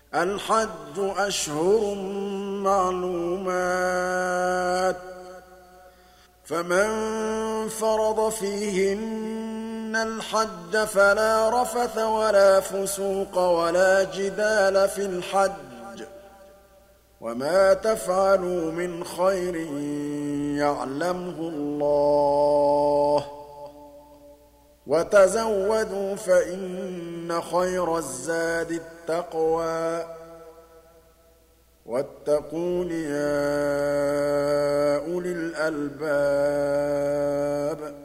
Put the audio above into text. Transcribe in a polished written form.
الحج أشهر معلومات فمن فرض فيهن الحج فلا رفث ولا فسوق ولا جدال في الحج وما تفعلوا من خير يعلمه الله وتزودوا فإن خير الزاد التقوى واتقون يا أولي الألباب